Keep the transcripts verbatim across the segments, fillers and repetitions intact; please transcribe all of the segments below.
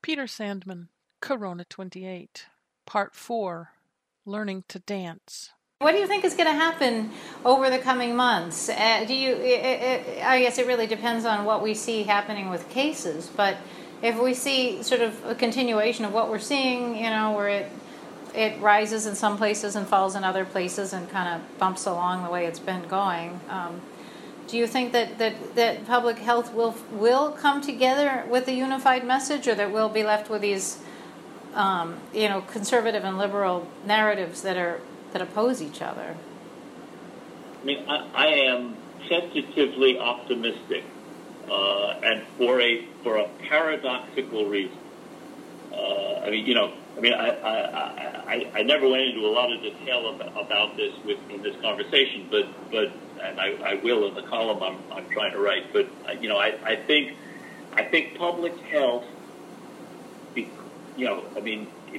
Peter Sandman, Corona twenty-eight, Part four, Learning to Dance. What do you think is going to happen over the coming months? Uh, do you? It, it, I guess it really depends on what we see happening with cases. But if we see sort of a continuation of what we're seeing, you know, where it it rises in some places and falls in other places and kind of bumps along the way it's been going, um, do you think that, that, that public health will will come together with a unified message, or that we'll be left with these, um, you know, conservative and liberal narratives that are that oppose each other? I mean, I, I am sensitively optimistic, uh, and for a for a paradoxical reason. Uh, I mean, you know, I mean, I, I I I never went into a lot of detail about, about this with in this conversation, but but and I, I will in the column I'm I'm trying to write. But you know, I, I think I think public health, you know, I mean. It,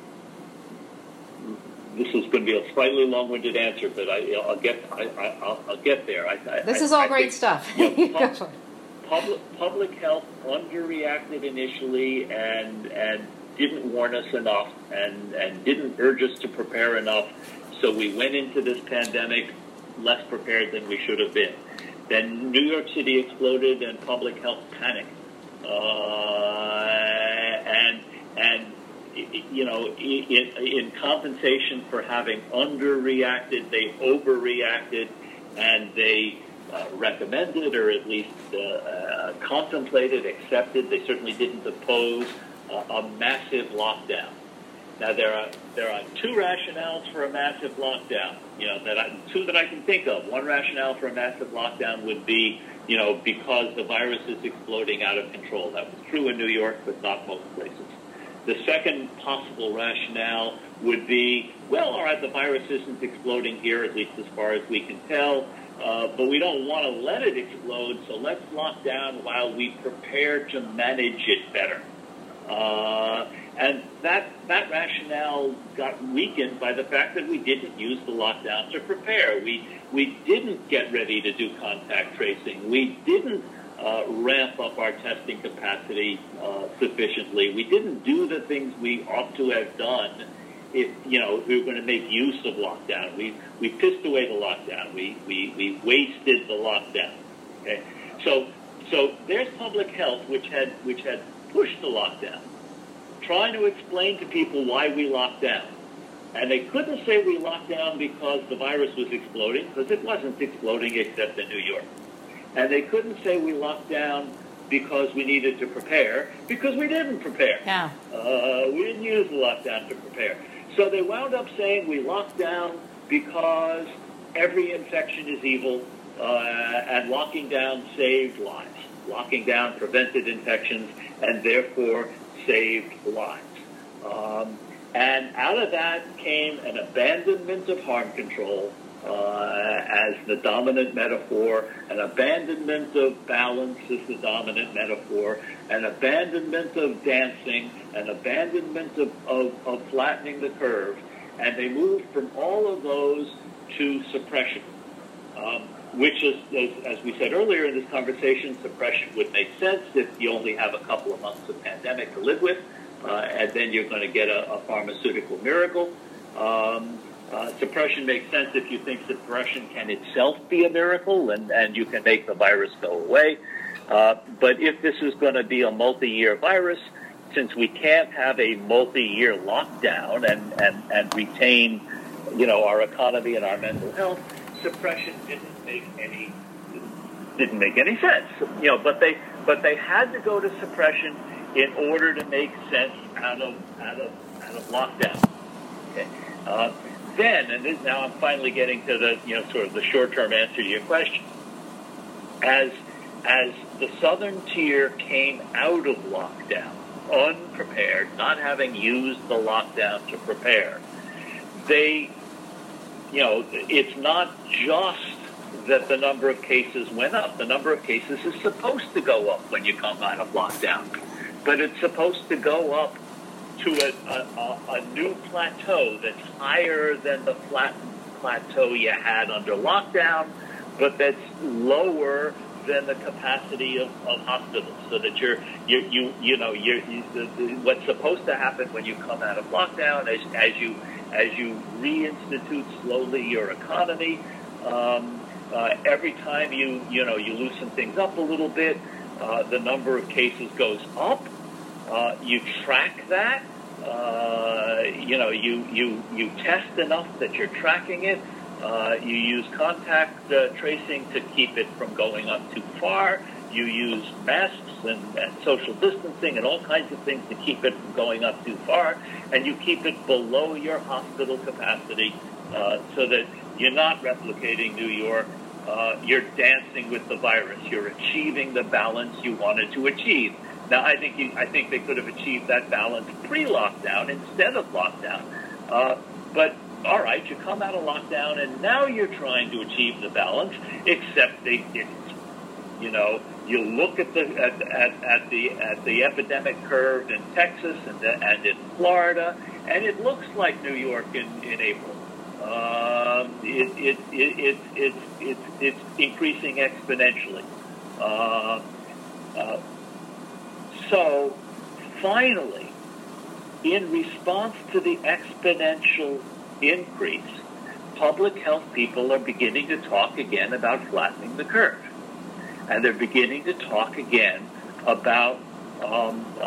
This is going to be a slightly long-winded answer, but I, I'll get I, I'll, I'll get there. I, I, this is all I great think, stuff. You know, pub, public public health underreacted initially and and didn't warn us enough and, and didn't urge us to prepare enough. So we went into this pandemic less prepared than we should have been. Then New York City exploded and public health panicked, uh, and and. You know, in, in compensation for having underreacted, they overreacted, and they uh, recommended, or at least uh, uh, contemplated, accepted. They certainly didn't oppose uh, a massive lockdown. Now there are there are two rationales for a massive lockdown. You know, that I, two that I can think of. One rationale for a massive lockdown would be, you know, because the virus is exploding out of control. That was true in New York, but not most places. The second possible rationale would be, well, all right, the virus isn't exploding here, at least as far as we can tell, uh, but we don't want to let it explode, so let's lock down while we prepare to manage it better. Uh, and that that rationale got weakened by the fact that we didn't use the lockdown to prepare. We, we didn't get ready to do contact tracing. We didn't Uh, ramp up our testing capacity uh, sufficiently. We didn't do the things we ought to have done if, you know, if we were going to make use of lockdown. We we pissed away the lockdown. We we, we wasted the lockdown. Okay, so so there's public health, which had which had pushed the lockdown, trying to explain to people why we locked down, and they couldn't say we locked down because the virus was exploding, because it wasn't exploding except in New York. And they couldn't say we locked down because we needed to prepare, because we didn't prepare. Yeah. Uh, we didn't use the lockdown to prepare. So they wound up saying we locked down because every infection is evil, uh, and locking down saved lives. Locking down prevented infections and therefore saved lives. Um, and out of that came an abandonment of harm control, Uh, as the dominant metaphor, an abandonment of balance as the dominant metaphor, an abandonment of dancing, an abandonment of, of, of flattening the curve, and they moved from all of those to suppression, um, which is, as, as we said earlier in this conversation, suppression would make sense if you only have a couple of months of pandemic to live with, uh, and then you're going to get a, a pharmaceutical miracle. Um, Uh, suppression makes sense if you think suppression can itself be a miracle and, and you can make the virus go away. Uh, but if this is going to be a multi-year virus, since we can't have a multi-year lockdown and, and, and retain, you know, our economy and our mental health, suppression didn't make any didn't make any sense. You know, but they but they had to go to suppression in order to make sense out of out of out of lockdown. Okay. Uh, Then, and this, now I'm finally getting to the, you know, sort of the short-term answer to your question. As as the southern tier came out of lockdown, unprepared, not having used the lockdown to prepare, they, you know, it's not just that the number of cases went up. The number of cases is supposed to go up when you come out of lockdown, but it's supposed to go up to a, a, a new plateau that's higher than the flattened plateau you had under lockdown, but that's lower than the capacity of, of hospitals, so that you're, you you you know you're, you the, the, what's supposed to happen when you come out of lockdown as as you as you reinstitute slowly your economy. Um, uh, every time you you know you loosen things up a little bit, uh, the number of cases goes up. Uh, you track that. Uh, you know you you you test enough that you're tracking it. Uh, you use contact uh, tracing to keep it from going up too far. You use masks and, and social distancing and all kinds of things to keep it from going up too far. And you keep it below your hospital capacity uh, so that you're not replicating New York. Uh, you're dancing with the virus. You're achieving the balance you wanted to achieve. Now, I think you, I think they could have achieved that balance pre-lockdown instead of lockdown. Uh, but all right, you come out of lockdown, and now you're trying to achieve the balance, except they didn't. You know, you look at the at, at, at the at the epidemic curve in Texas and the, and in Florida, and it looks like New York in, in April. Um, it, it, it, it, it, it, it's increasing exponentially. Uh, uh, so, finally, in response to the exponential increase, public health people are beginning to talk again about flattening the curve. And they're beginning to talk again about um, uh,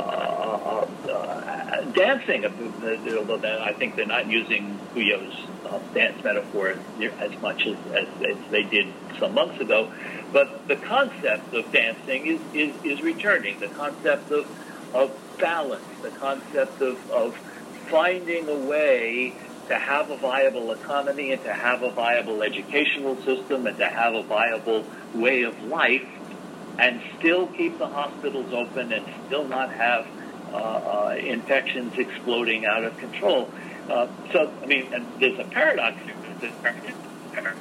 uh, uh, uh, dancing. Although I think they're not using Puyo's uh, dance metaphor as much as, as, as they did some months ago. But the concept of dancing is, is, is returning. The concept of, of balance, the concept of, of finding a way to have a viable economy and to have a viable educational system and to have a viable way of life and still keep the hospitals open and still not have uh, uh, infections exploding out of control. Uh, so, I mean, and there's a paradox here. There's a paradox.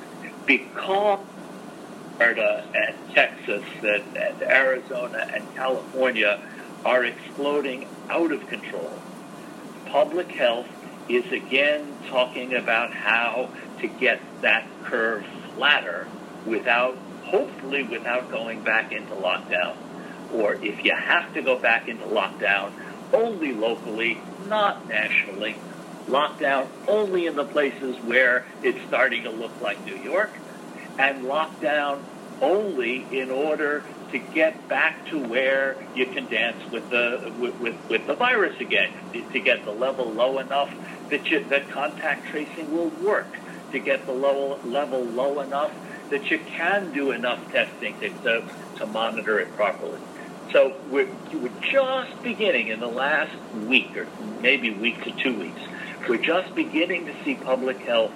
Because Florida and Texas and, and Arizona and California are exploding out of control, public health is again talking about how to get that curve flatter without, hopefully without going back into lockdown. Or if you have to go back into lockdown, only locally, not nationally. Lockdown only in the places where it's starting to look like New York. And lockdown only in order to get back to where you can dance with the with, with, with the virus again, to get the level low enough that you, that contact tracing will work, to get the low, level low enough that you can do enough testing to, to, to monitor it properly. So we're, we're just beginning in the last week, or maybe week to two weeks, we're just beginning to see public health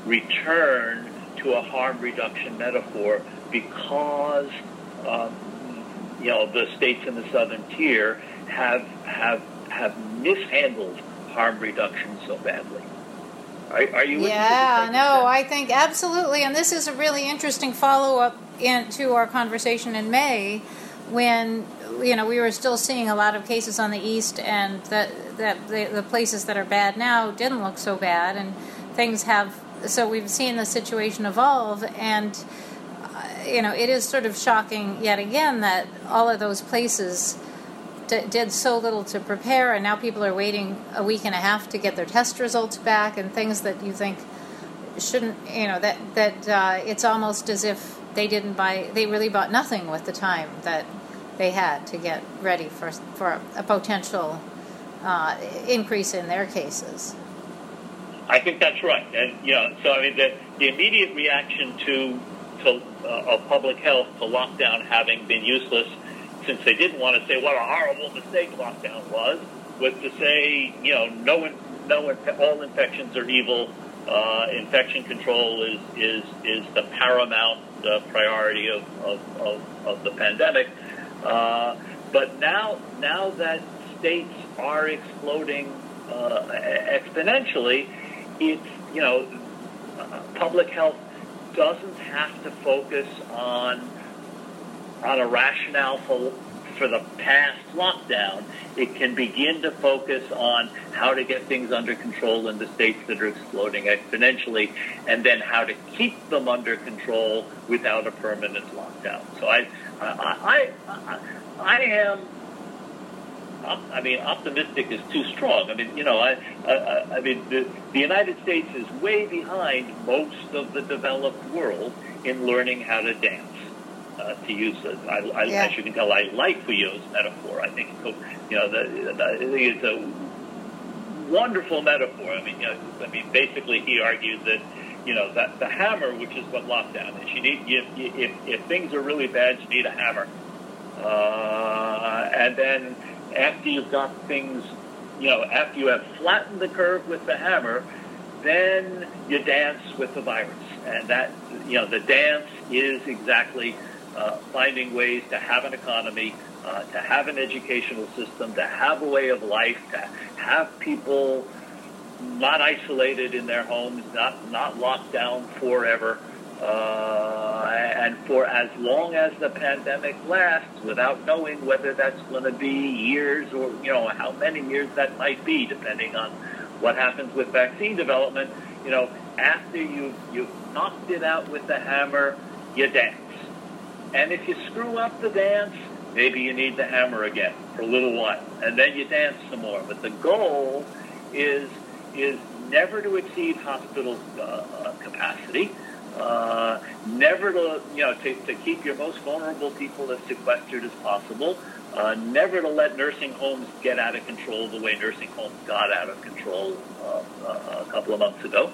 return to a harm reduction metaphor because um, you know the states in the southern tier have have have mishandled harm reduction so badly. Are, are you? Yeah, no, I think absolutely, and this is a really interesting follow-up into our conversation in May, when you know we were still seeing a lot of cases on the east, and that that the, the places that are bad now didn't look so bad, and things have. So we've seen the situation evolve, and uh, you know it is sort of shocking yet again that all of those places d- did so little to prepare, and now people are waiting a week and a half to get their test results back, and things that you think shouldn't, you know, that that uh, it's almost as if they didn't buy, they really bought nothing with the time that they had to get ready for for a potential uh, increase in their cases. I think that's right, and you know, so I mean, the, the immediate reaction to to uh, of public health to lockdown having been useless, since they didn't want to say what a horrible mistake lockdown was, was to say, you know, no, no, all infections are evil. Uh, infection control is is is the paramount uh, priority of of, of, of the pandemic. Uh, but now, now that states are exploding uh, exponentially, it's, you know, uh, public health doesn't have to focus on on a rationale for for the past lockdown, it can begin to focus on how to get things under control in the states that are exploding exponentially, and then how to keep them under control without a permanent lockdown. So I, I, I, I am. I mean, optimistic is too strong. I mean, you know, I, I, I mean, the, the United States is way behind most of the developed world in learning how to dance. Uh, to use, a, I, I, yeah. as you can tell, I like Fouillot's metaphor. I think, you know, the, the, I think it's a wonderful metaphor. I mean, you know, I mean, basically, he argues that, you know, that the hammer, which is what lockdown is. You need, you, you, if if things are really bad, you need a hammer, uh, and then after you've got things, you know, after you have flattened the curve with the hammer, then you dance with the virus. And that, you know, the dance is exactly uh, finding ways to have an economy, uh, to have an educational system, to have a way of life, to have people not isolated in their homes, not, not locked down forever. Uh, and for as long as the pandemic lasts, without knowing whether that's going to be years or, you know, how many years that might be, depending on what happens with vaccine development, you know, after you've, you've knocked it out with the hammer, you dance. And if you screw up the dance, maybe you need the hammer again for a little while, and then you dance some more. But the goal is is never to exceed hospital uh, capacity. Uh, never to, you know, to, to keep your most vulnerable people as sequestered as possible. Uh, never to let nursing homes get out of control the way nursing homes got out of control uh, uh, a couple of months ago.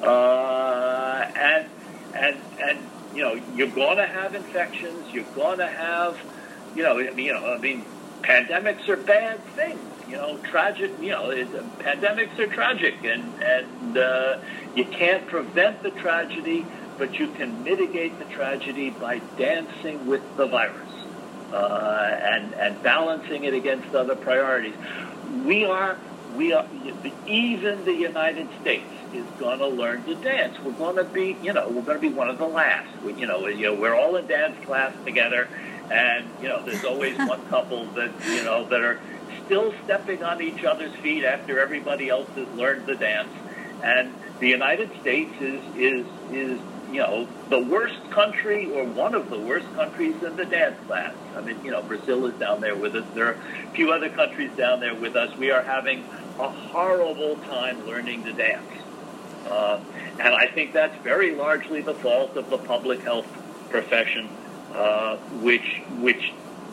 Uh, and and and you know, you're going to have infections. You're going to have, you know, I mean, you know, I mean, pandemics are bad things. You know, tragic. You know, it, pandemics are tragic, and and uh, you can't prevent the tragedy, but you can mitigate the tragedy by dancing with the virus uh, and and balancing it against other priorities. We are we are even the United States is going to learn to dance. We're going to be, you know, we're going to be one of the last. We, you know, you know, we're all in dance class together, and you know, there's always one couple that you know that are still stepping on each other's feet after everybody else has learned the dance. And the United States is is is you know the worst country, or one of the worst countries in the dance class. I mean, you know, Brazil is down there with us. There are a few other countries down there with us. We are having a horrible time learning to dance. Uh, and I think that's very largely the fault of the public health profession, uh, which, which,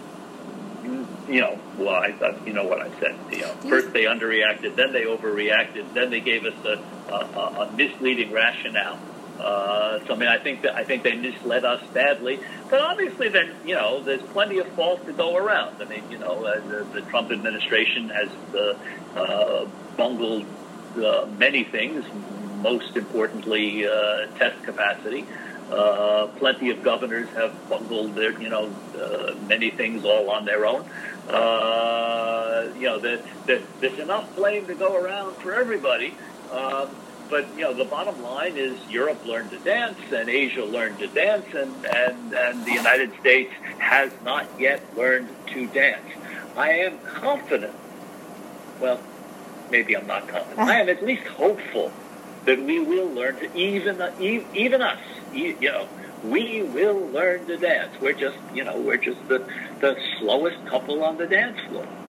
you know, well, I, you know what I said. You know, first they underreacted, then they overreacted, then they gave us a, a, a misleading rationale. Uh, so I mean, I think that I think they misled us badly. But obviously, then you know, there's plenty of fault to go around. I mean, you know, uh, the, the Trump administration has uh, uh, bungled uh, many things. Most importantly, uh, test capacity. Uh, plenty of governors have bungled their, you know, uh, many things all on their own. Uh, you know, the, the, there's enough blame to go around for everybody. Uh, but, you know, the bottom line is Europe learned to dance and Asia learned to dance, and, and, and the United States has not yet learned to dance. I am confident, well, maybe I'm not confident. I am at least hopeful that we will learn to, even even us, you know, we will learn to dance. We're just, you know, we're just the, the slowest couple on the dance floor.